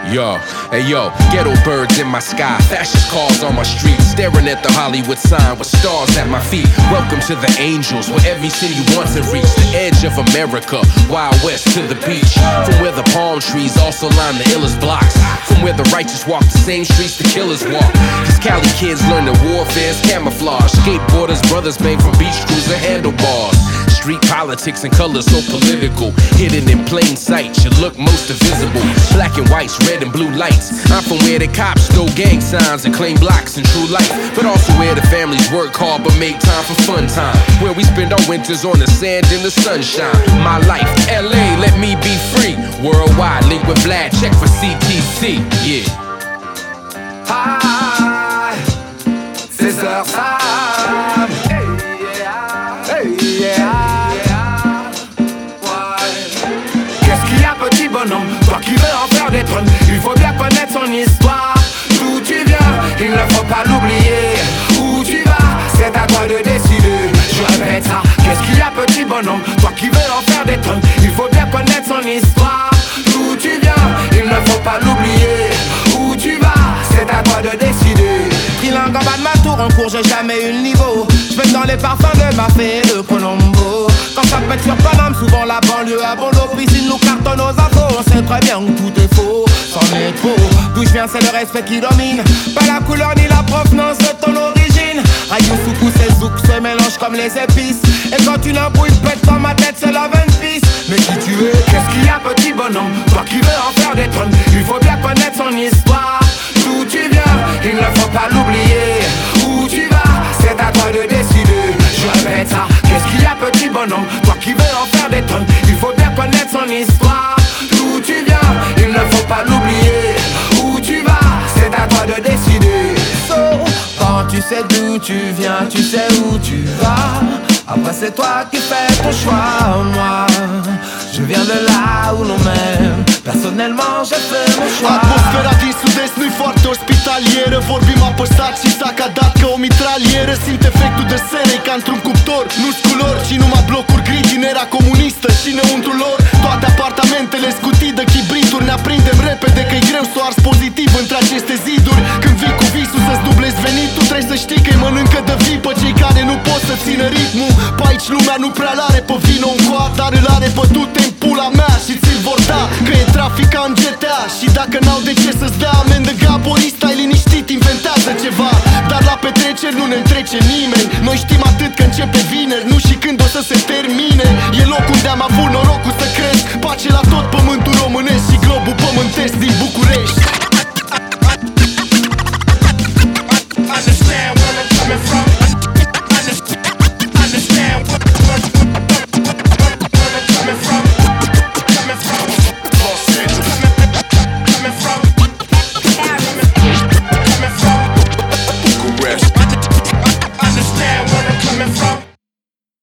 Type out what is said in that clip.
Yo, hey yo, ghetto birds in my sky, fascist cars on my street, staring at the Hollywood sign with stars at my feet. Welcome to the angels, where every city wants to reach the edge of America, Wild West to the beach. From where the palm trees also line the illest blocks, from where the righteous walk the same streets the killers walk. These Cali kids learn that warfare's camouflage. Skateboarders, brothers made from beach crews and handlebars. Street politics and colors so political, hidden in plain sight, should look most invisible. Black and whites, red and blue lights. I'm from where the cops stole gang signs and claim blocks in true life, but also where the families work hard but make time for fun time. Where we spend our winters on the sand in the sunshine. My life, LA, let me be free. Worldwide, link with Vlad, check for CTC. Yeah. Hi, c'est Sœur Sam. Hey, yeah. Qu'est-ce qu'il y a, petit bonhomme, toi qui veux en faire des tonnes? Il faut bien connaître son histoire. D'où tu viens, il ne faut pas l'oublier. Où tu vas, c'est à toi de décider. Je répète ça, qu'est-ce qu'il y a, petit bonhomme, toi qui veux en faire des tonnes? Il faut bien connaître son histoire. D'où tu viens, il ne faut pas l'oublier. Où tu vas, c'est à toi de décider. Trilingue en bas de ma tour, en cours, j'ai jamais eu le niveau. J'pète dans les parfums de ma fée de Colombo. Quand ça pète sur Paname, souvent la banlieue à bon lot. Piscine nous cartonne aux infos, on sait très bien où tout est faux. C'en est trop, d'où je viens c'est le respect qui domine. Pas la couleur ni la provenance de ton origine. Ayusuku, ces zouks se mélangent comme les épices. Et quand une embrouille pète dans ma tête, c'est la 26. Mais qui tu es? Qu'est-ce qu'il y a, petit bonhomme, toi qui veux en faire des tonnes? Il faut bien connaître son histoire. D'où tu viens, il ne faut pas l'oublier. Où tu vas, c'est à toi de décider. Je répète ça, qu'est-ce qu'il y a, petit bonhomme, toi qui veux en faire des tonnes? Il faut bien connaître son histoire. D'où tu viens, il ne faut pas l'oublier. Où tu vas, c'est à toi de décider. Quand tu sais d'où tu viens, tu sais où tu vas. Après c'est toi qui fais ton choix. Moi, je viens de là où l'on m'aime. Personnellement j'ai fait mon choix. Atmosfera din sud-est nu-i foarte ospitalieră. Vorbim apăsat și s-a cadat ca o mitralieră. Simt efectul de sere ca într-un cuptor. Nu-s culori, ci numai blocuri gri din era comunistă. Și înăuntru lor toate apartamentele scutii de chibrituri. Ne aprindem repede că-i greu să o arzi pozitiv între aceste ziduri. Când vii cu visul să-ți dublezi venitul, trebuie să știi că-i mănâncă de vii pe cei care nu pot să țină ritmul. Pe aici lumea nu prea l-are pe vino în coa, dar îl are pe du-te în pula mea și ți-l vor da, că e trafic ca în GTA. Și dacă n-au de ce să-ți dea amendă gaborii, stai liniștit, inventează ceva. Dar la petreceri nu ne întrece nimeni. Noi știm atât că începe vineri, nu și când o să se termine. E locul unde am avut norocul să cresc pace la tot pământul românesc și globul pământesc din